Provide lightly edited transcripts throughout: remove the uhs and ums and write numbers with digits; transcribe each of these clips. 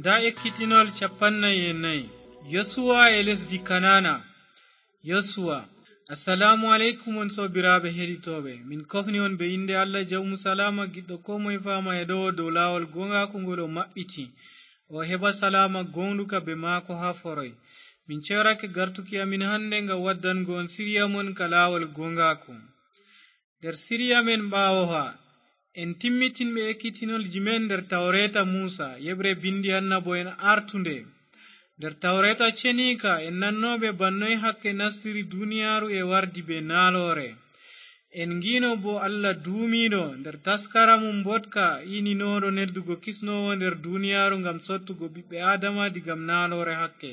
nda ekkitinol 14 Yosuwa e lesdi Kanana. Yosuwa. Assalamu alaikum on sobiraɓe heɗitoɓe, min kofni on be inde Allah jawmu salama giɗɗo ko moye fama e dow lawol gongaku ngol o maɓɓiti o heɓa salama gonɗuka be maako ha foroy. Min cewrake gartuki amin hande ngam waddango on siriya mon ka lawol gongaku. Nder siriya men ɓawo ha en timmitinɓe ekkitinolji men nder tawreta Musa yeɓre bindi annabo en artunde. Nder tawreta cenika en nannoɓe bannoy hakke nastiri duniyaru e wardi be naalore. En ngino bo Allah duumiɗo nder taskara mum botka ininoɗo neddugo kisnowo nder duniyaru ngam sottugo ɓiɓɓe adama digam naalore hakke.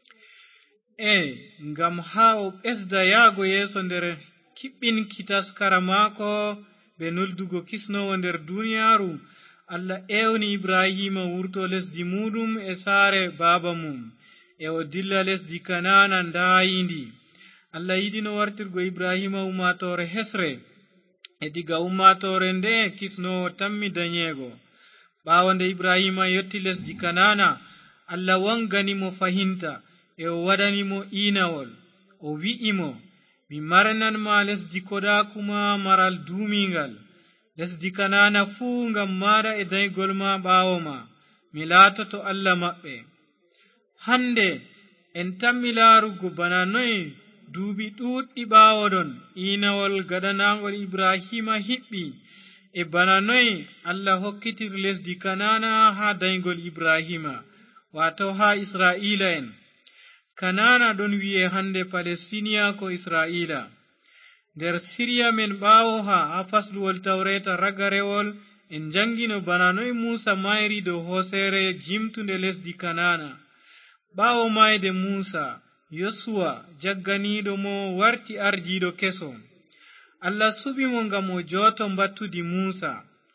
Ngam ha o ɓesda yaago yeeso nder kiɓɓinki taskara maako be nuldugo kisnowo nder duniyaru, Allah ewni Ibrahima wurto lesdi muɗum e saare baba mum e o dilla lesdi Kanana ndayindi. Allah yiɗino wartirgo Ibrahima ummatore hesre e diga ummatore nde kisnowo tammi danyego. ɓawo nde Ibrahima yotti lesdi Kanana, Allah wanganimo fahinta e o waɗanimo inawol. O wi'imo, mi marnan ma lesdi kodakuma maral duumingal, lesdi Kanana fuu ngam maɗa e daygol ma ɓawo ma, mi laatoto Allah maɓɓe. Hande en tammi laarugo bana noy duuɓi ɗuɗɗi ɓawo ɗon inawol gaɗanagol Ibrahima hiɓɓi, e bana noy Allah hokkitir lesdi Kanana ha daygol Ibrahima, wato ha Israila en. Kanana ɗon wi'e hande Palestiniya ko Israila. Nder siriya men ɓawo ha fasluwol tawreta ragarewol en jangino bana noy Musa mayri dow hosere jimtunde lesdi Kanana. ɓawo mayde Musa, Yosuwa jagganiɗo mo warti ardiɗo keso. Allah suɓi mo ngam o joto mbattudi Musa.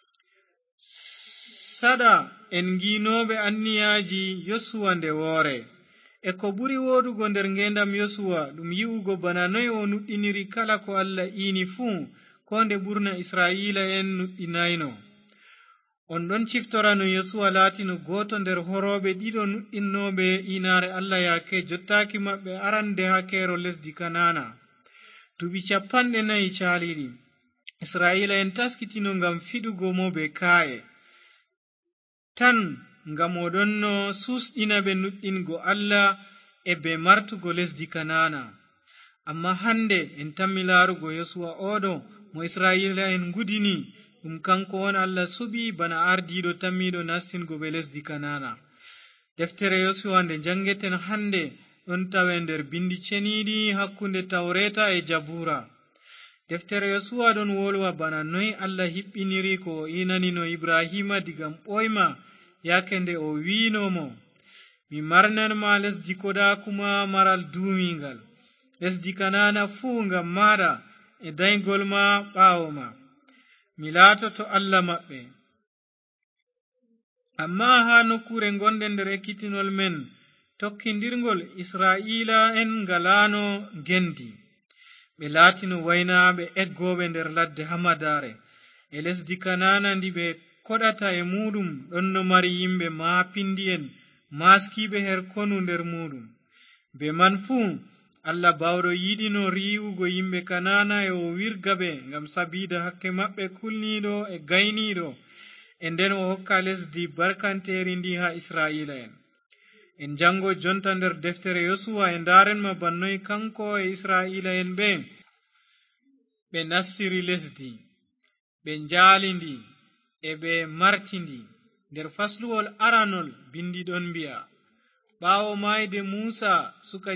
Sada en nginoɓe anniyaji Yosuwa nde woore. E ko ɓuri wodugo nder ngendam Yosuwa ɗum yi'ugo bana noy o nuɗɗiniri kala ko Allah ini fuu, ko nde ɓurna Israila en nuɗɗinayno. On ɗon ciftorano Yosuwa laatino goto nder horoɓe ɗiɗo nuɗɗinnoɓe inare Allah yake jottaki maɓɓe arande ha kero lesdi Kanana. Duɓi 40 caliɗi Israila en taskitino ngam fiɗugo mo be ka'e tan ngam o ɗonno susɗina ɓe nuɗɗingo Allah e be martugo lesdi Kanana. Amma hande en tammi laarugo Yosuwa oɗo mo Israila en gudini, ɗum kanko on Allah suɓi bana ardiɗo tammiɗo nastingo ɓe lesdi Kanana. Deftere Yosuwa nde jangeten hande ɗon tawe nder bindi ceniɗi hakkunde Tawreta e Jabura. Deftere Yosuwa ɗon wolwa bana noy Allah hiɓɓiniri ko o inanino Ibrahima digam ɓoyma yake nde o winomo, mi marnan ma lesdi kodakuma maral duumingal, lesdi Kanana fuu ngam maɗa e daygol ma ɓawo ma, mi laatoto Allah maɓɓe. Amma ha nokkure gonɗe nder ekkitinol men tokkidirgol Israila en ngalano gendi, ɓe laatino waynaɓe eggoɓe nder ladde hamadare e lesdi Kanana ndi ɓe koɗata e muɗum ɗon no mari yimɓe maapindi en maskiɓe her konu nder muɗum. Be man fuu Allah bawɗo yiɗino riwugo yimɓe Kanana e o wirga ɓe ngam sabida hakke maɓɓe kulniɗo e gayniɗo, e nden o hokka lesdi barkanteri ndi ha Israila en. En jango jonta nder deftere Yosuwa e ndarenma bannoy kanko e Israila en ɓe nastiri lesdi, ɓe njaalindi e ɓe martindi. Nder fasluwol aranol bindi ɗon mbi'a, ɓawo mayde Musa suka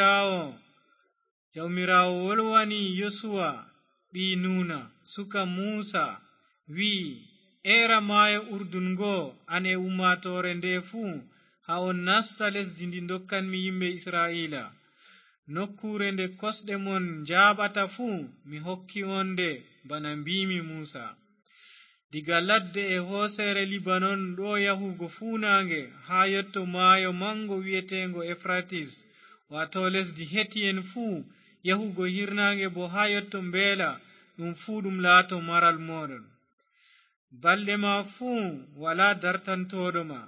jawmirawo wolwani Yosuwa ɓi Nuna suka Musa wi'i, era mayo Urdun ngo an e ummatore nde fuu ha on nasta lesdi ndi dokkanmi yimɓe Israila. Nokkure nde kosɗe mon jaɓata fuu mi hokki on nde bana mbimi Musa. Diga ladde e hosere Libanon ɗo yahugo funange ha yotto mayo mango wi'etengo Efratis, wato lesdi Heti en fuu yahugo hirnange bo ha yotto Mbela, ɗum fuu ɗum laato maral moɗon. Balɗe ma fuu wala dartantoɗo ma,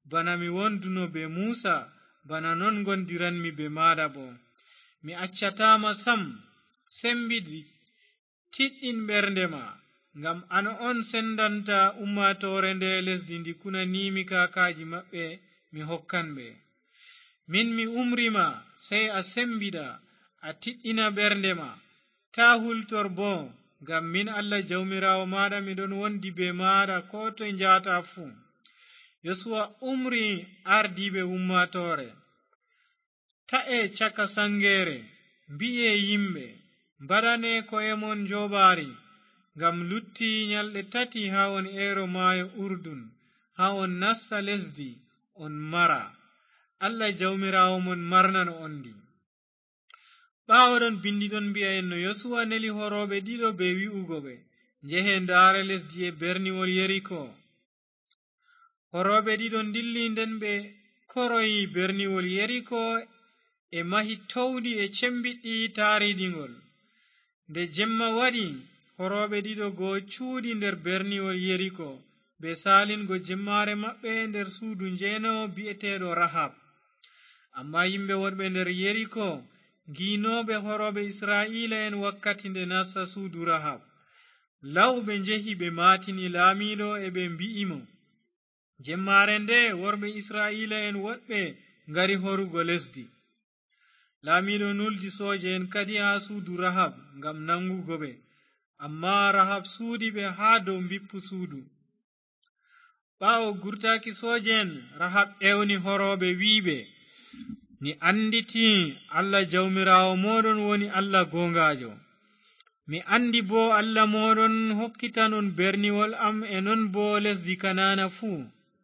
bana mi wonduno be Musa, bana non gondiranmi be maada bo. Mi accatama sam, sembidi tiɗɗin ɓerdema, ngam an on sendanta ummatore nde lesdi ndi kunanimi kakaji maɓɓe mi hokkanɓe. Min mi umrima, sey a sembida, a tiɗɗina ɓerdema, ta hultor bo, ngam min Allah jawmirawo maɗa miɗon wondi be maɗa ko toye njata fuu. Yosuwa umri ardiɓe ummatore, ta'e caka sangere, mbi'e yimɓe, mbaɗane ko'emon jobari, ngam lutti nyalɗe 3 ha on ero maayo Urdun, ha on nasta lesdi on mara. Allah jawmirawo mon marnan ondi. ɓawoɗon bindiɗon mbi'a en no Yosuwa neli horoɓe ɗiɗo be wi'ugo ɓe, njehe ndaare lesdi e berniwol Yeriko. Horoɓe ɗiɗon dilli, nden ɓe koroyi berniwol Yeriko e mahi towɗi e cembiɗɗi taariɗingol. Nde jemma waɗi, horoɓe ɗiɗo go cuuɗi nder berniwol Yeriko be salingo jemmare maɓɓe nder suudu njenowo bi'eteɗo Rahab. Amma yimɓe wonɓe nder Yeriko nginoɓe horoɓe Israila en wakkati nde nasta suudu Rahab. Law ɓe njehi ɓe matini laamiɗo e ɓe mbi'imo, jemmare nde worɓe Israila en woɗɓe ngari horugo lesdi. Laamiɗo nuldi soje en kadi ha suudu Rahab ngam nangugo ɓe, amma Rahab suudi ɓe ha dow bippu suudu. ɓawo gurtaki soje en, Rahab ewni horoɓe wiɓe, mi anditi Allah jawmirawo moɗon woni Allah gongajo. Mi andi bo Allah moɗon hokkitanon berniwol am e non bo lesdi Kanana fuu.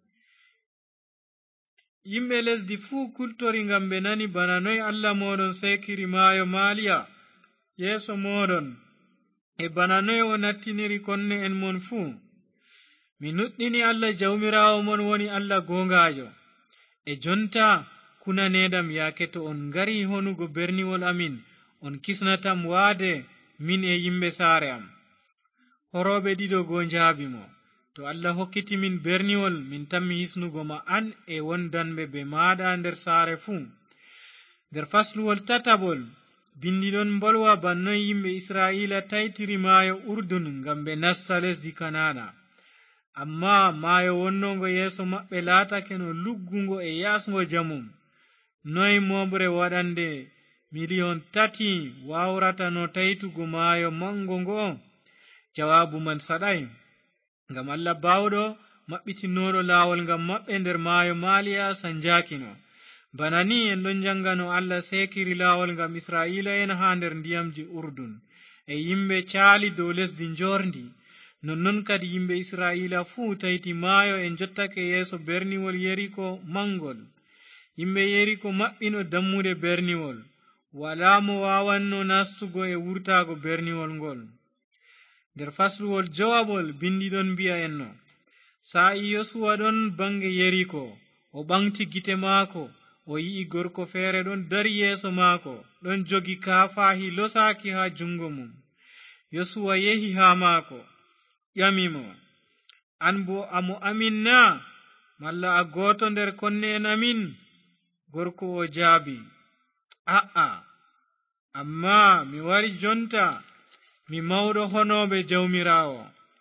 Yimɓe lesdi fuu kultori ngam ɓe nani bana noy Allah moɗon sekiri maayo Maliya yeeso moɗon, e bana noy o nattiniri konne en mon fuu. Mi nuɗɗini Allah jawmirawo mon woni Allah gongajo. E jonta kunanedam yaake to on ngari honugo berniwol amin, on kisnatam waade min e yimɓe saare am. Horoɓe ɗiɗo go njaabimo, to Allah hokkiti min berniwol, min tammi hisnugo ma an e wondanɓe be maɗa nder saare fuu. Nder fasluwol 3 bindiɗon bolwa bannoy yimɓe Israila taitiri maayo Urdun ngam ɓe nasta lesdi Kanana. Amma maayo wonnongo yeeso maɓɓe laatake no luggungo e yasgo jamum. Noy moɓre waɗande 3,000,000 wawrata no taitugo maayo mango ngo? Jawabu man saɗai, ngam Allah bawɗo maɓɓitinoɗo laawol ngam maɓɓe nder maayo Maliya sanjakino. Bana ni en ɗon jangano Allah sekiri laawol ngam Israila en ha nder ndiyamji Urdun, e yimɓe caali dow lesdi njorndi. Nonnon kadi yimɓe Israila fuu taiti maayo en jottake yeeso berniwol Yeriko mangol. Yimɓe Yeriko maɓɓino dammude berniwol, wala mo wawanno nastugo e wurtago berniwol ngol. Nder fasluwol 4 bindiɗon mbi'a en no, sa'i Yosuwa ɗon bange Yeriko, o ɓamti gite maako, o yi'i gorko feere ɗon dari yeeso maako, ɗon jogi kaafahi losaki ha jungo mum. Yosuwa yehi ha maako, ƴamimo, an bo amo amin na, malla a goto nder konne en amin? Gorko o jaabi, a'a, amma mi wari jonta, mi mawɗo honoɓe jawmirawo.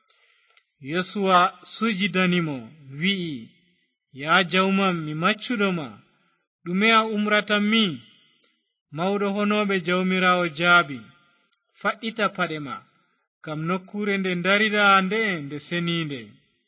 Yosuwa sujidanimo, wi'i, ya jawmam, mi maccuɗoma, ɗume a umratan mi? Mawɗo honoɓe jawmirawo jaabi, faɗɗita paɗe ma, kam nokkure nde darida nde seninde.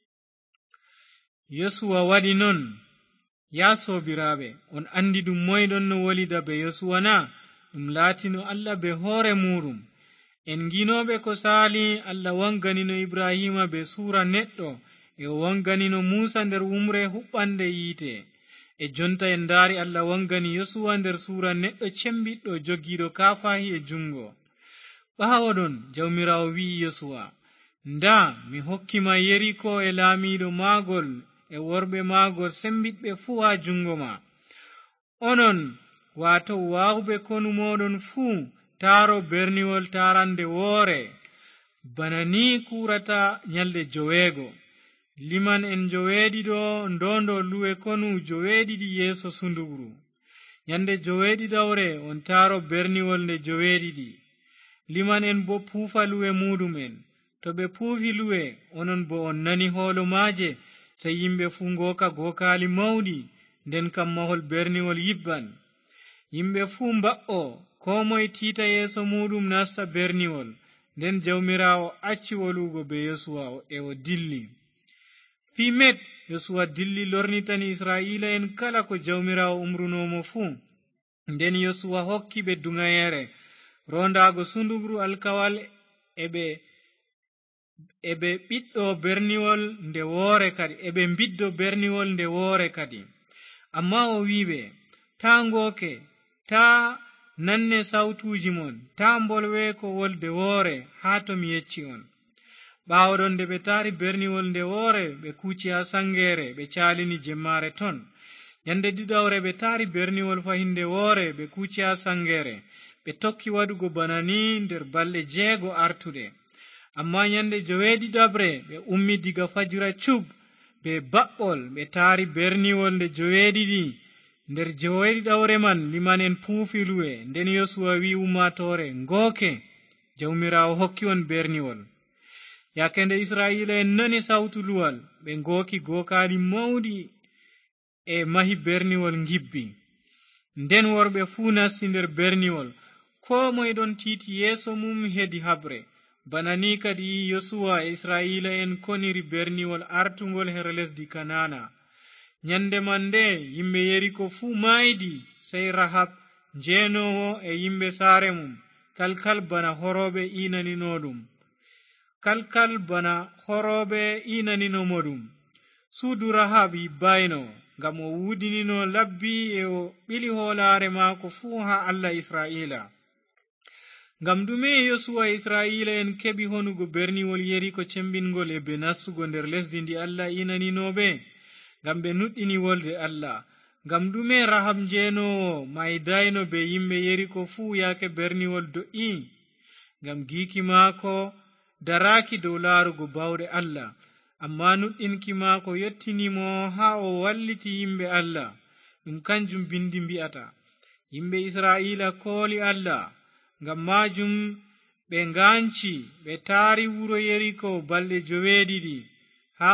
Yosuwa waɗi non. Ya sobiraɓe, on andi ɗum moyɗon no wolida be Yosuwa na? Ɗum laatino Allah be hoore muɗum. En nginoɓe ko saali, Allah wanganino Ibrahima be sura neɗɗo, e o wanganino Musa nder wumre huɓɓande yiite. E jonta en ndaari Allah wangani Yosuwa nder sura neɗɗo cembiɗɗo jogiiɗo kaafahi e jungo. ɓawoɗon jawmirawo wi'i Yosuwa, nda mi hokkima Yeriko e laamiɗo maagol e worɓe maagol sembiɗɓe fuu ha jungo ma. Onon wato wawɓe konu moɗon fuu taaro berniwol tarande woore, bana ni kurata nyalde 9. liman en joweeɗiɗo ndondo luwe konu joweeɗiɗi yeeso sundugru. Nyande joweeɗiɗawre on taaro berniwol nde joweeɗiɗi. Liman en bo puufa luwe muɗum en. To ɓe puufi luwe onon bo on nani hoolo maaje, sai yimɓe fuu ngoka gokaali mawɗi, nden kam mahol berniwol yibban. Yimɓe fuu mba'o, ko moye tiita yeeso muɗum nasta berniwol. Nden jawmirawo acci wolugo be Yosuwa e o dilli. Fimet Yosuwa dilli lornitani Israila en kala ko jawmirawo umrunomo fuu. Nden Yosuwa hokki ɓe dungayere rondago sundugru alkawal eɓe ɓiddo berniwol nde woore kadi. Amma o wiɓe, ta ngoke, ta nanne sautuji mon, ta mbolwe ko wolde woore haa to mi yecci on. Ɓaawo ɗon nde ɓe taari berniwol nde woore, ɓe kuuci ha sangere, ɓe calini jemmare ton. Nyande ɗiɗawre ɓe taari berniwol fahinde woore, ɓe kuuci ha sangere, ɓe tokki waɗugo bana ni nder balɗe 6 artuɗe. Amma nyande joweeɗiɗabre ɓe ummi diga fajira cub be baɓɓol, ɓe taari berniwol nde joweeɗiɗi. Nder joweeɗiɗawre man liman en puufi luwe. Nden Yosuwa wi ummatore, ngoke, jawmirawo hokki on berniwol. Yake nde Israila en nani sautu luwal, ɓe ngoki gokaali mawɗi e mahi berniwol ngibbi. Nden worɓe fuu nasti nder berniwol, ko moye ɗon tiiti yeeso mum hedi habre. Bana ni kadi Yosuwa e Israila en koniri berniwol artungol her lesdi Kanana. Nyande man nde yimɓe Yeriko fuu maydi, sai Rahab njenowo e yimɓe saare mum kalkal bana horoɓe inaninimoɗum. Suudu Rahab yibbayno, ngam o wudinino labbi e o ɓili hoolare maako fuu ha Allah Israila. Ngam ɗume Yosuwa Israila en keɓi honugo berniwol Yeriko cembingol e be nastugo nder lesdi ndi Allah inaninoɓe? Ngam ɓe nuɗɗini wolde Allah. Ngam ɗume Rahab njenowo maydayno be yimɓe Yeriko fuu yake berniwol do'i? Ngam giki maako daraki dow laarugo bawɗe Allah, amma nuɗɗinki maako yottinimo ha o walliti yimɓe Allah. Ɗum kanjum bindi mbi'ata, yimɓe Israila kooli Allah. Ngam majum ɓe nganci ɓe taari wuro Yeriko balɗe joweeɗiɗi. Ha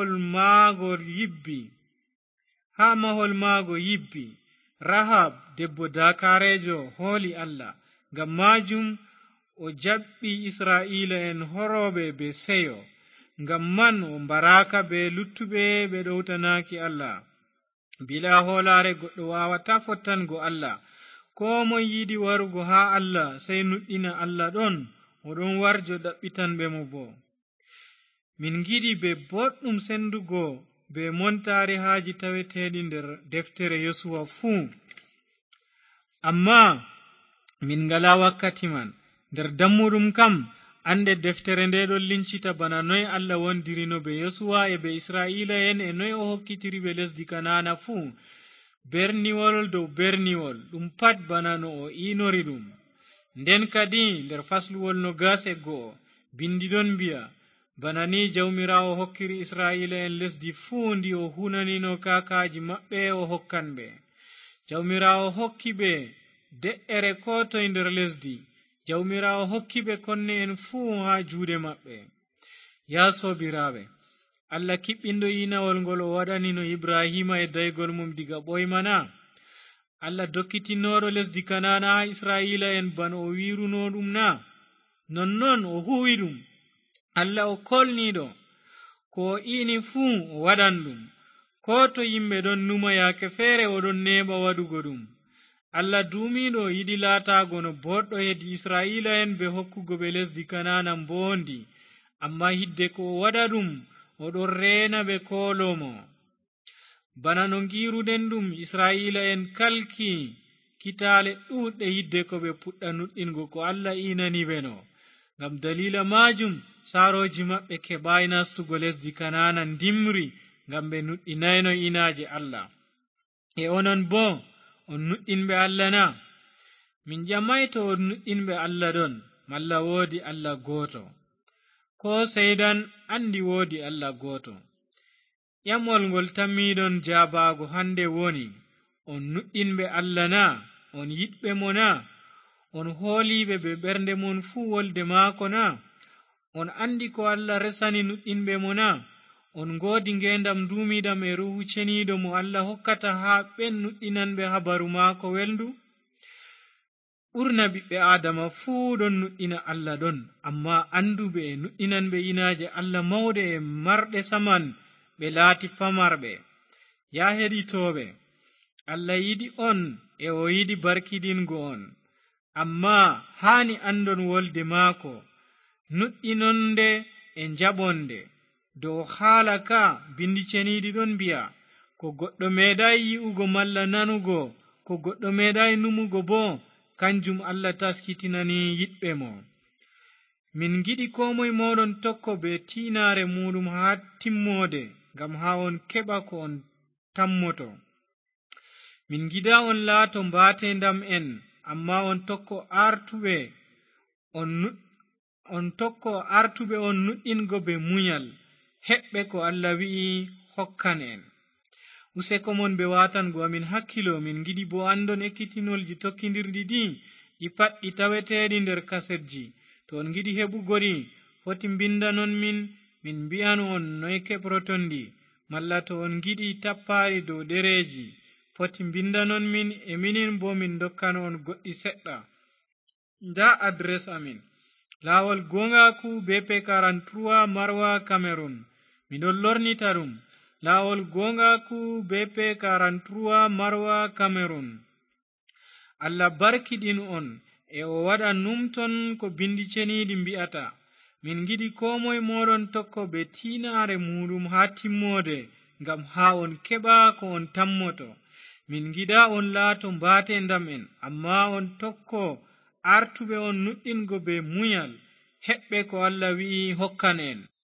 mahol maago yibbi. Rahab debbo dakarejo hooli Allah. Ngam majum o jaɓɓi Israila en horoɓe be seyo. Ngam man o mbaraka be luttuɓe ɓe ɗowtanaki Allah. Bila hoolare goɗɗo wawata fottango Allah. Ko mon yiɗi warugo ha Allah sai nuɗɗina Allah ɗon, oɗon warjo ɗaɓɓitanɓe mo bo. Min giɗi be boɗɗum sendugo be montari haaji taweteɗi nder deftere Yosuwa fuu, amma min ngala wakkati man. Nder dammuɗum kam ande deftere nde ɗon lincita bana noy Allah wondirino be Yosuwa e be Israila en e noy o hokkitiri be lesdi Kanana fuu, berniwol dow berniwol, ɗum pat bana no o inori ɗum. Nden kadi nder fasluwol 21 bindi ɗon mbi'a, bana ni jawmirawo hokkiri Israila en lesdi fuu ndi o hunanino kakaji maɓɓe o hokkanɓe. Jawmirawo hokki ɓe de'ere ko toye nder lesdi. Jawmirawo hokki ɓe konne en fuu ha juuɗe maɓɓe. Ya sobiraɓe, Allah kiɓɓindo inawol ngol o waɗanino Ibrahima e daygol mum diga ɓoymana. Allah dokkitinoɗo lesdi Kanana ha Israila en bana o wiruno ɗum na? Nonnon o huwi ɗum. Allah o kolniɗo ko o ini fuu o waɗan ɗum. Ko to yimɓe ɗon numa yake feere oɗon neɓa waɗugo ɗum. Allah duumiɗo yiɗi laatago no boɗɗo hedi Israila en be hokkugo ɓe lesdi Kanana mbondi, amma hidde ko o waɗa ɗum oɗon reena ɓe kolomo. Bana no ngiruɗen ɗum, Israila en kalki kitaale ɗuɗɗe hidde ko ɓe puɗɗa nuɗɗingo ko Allah inani ɓe no. Ngam dalila majum saroji maɓɓe keɓai nastugo lesdi Kanana ndimri, ngam ɓe nuɗɗinayno inaje Allah. E onon bo on nuɗɗinɓe Allah na? Min ƴamai to on nuɗɗinɓe Allah ɗon, malla woodi Allah goto. Ko seydan andi woodi Allah goto. ƴamol ngol tammiɗon jabaago hande woni on nuɗɗinɓe Allah na, on yiɗɓe mo na, on hooliɓe be ɓernde mon fuu wolde maako na, on andi ko Allah resani nuɗɗinɓe mo na, on ngoodi ngendam duumiɗam e ruhu ceniiɗo mo Allah hokkata haa ɓen nuɗɗinanɓe habaru maako welndu. ɓurna ɓiɓɓe adama fuu ɗon nuɗɗina Allah ɗon, amma anduɓe e nuɗɗinanɓe inaaje Allah mawɗe e marɗe saman ɓe laati famarɓe. Ya heɗitooɓe, Allah yiɗi on e o yiɗi barkidingo on, amma haani andon wolde maako nuɗɗinonde e jaɓonde. dow haala ka bindi ceniiɗi ɗon mbi'a, ko goɗɗo meeɗay yi'ugo malla nanugo, ko goɗɗo meeɗay numugo bo, kanjum Allah taskitinani yiɗɓe mo. min giɗi ko moye moɗon tokko be tiinaare muɗum haa timmode, ngam haa on keɓa ko on tammoto. min gida on laato mbaatendam en, amma on tokko artuɓe on nuɗɗingo be munyal, heɓɓe ko Allah wi'i hokkan en. useko mon ɓe watango amin hakkilo. min giɗi bo andon ekkitinolji tokkidirɗi ɗi pat ɗi taweteɗi nder kasetji. to on giɗi heɓugori foti mbindanon min mbi'an on noy keɓrotonɗi, malla to on giɗi tappaɗi dow ɗereji foti mbindanon min, e minin bo min dokkan on goɗɗi seɗɗa. nda adres amin: lawol gongaku BP 43 Marwa Cameroon. miɗon lornita ɗum lawol gongaku BP 43 Marwa Cameroon. Allah barkiɗin on e o waɗa numton ko bindi ceniiɗi mbi'ata. min giɗi ko moye moɗon tokko be tiinaare muɗum haa timmode, ngam haa on keɓa ko on tammoto. min giɗa on laato mbaatendam en, amma on tokko artuɓe on nuɗɗingo be munyal, heɓɓe ko Allah wi'i hokkan en.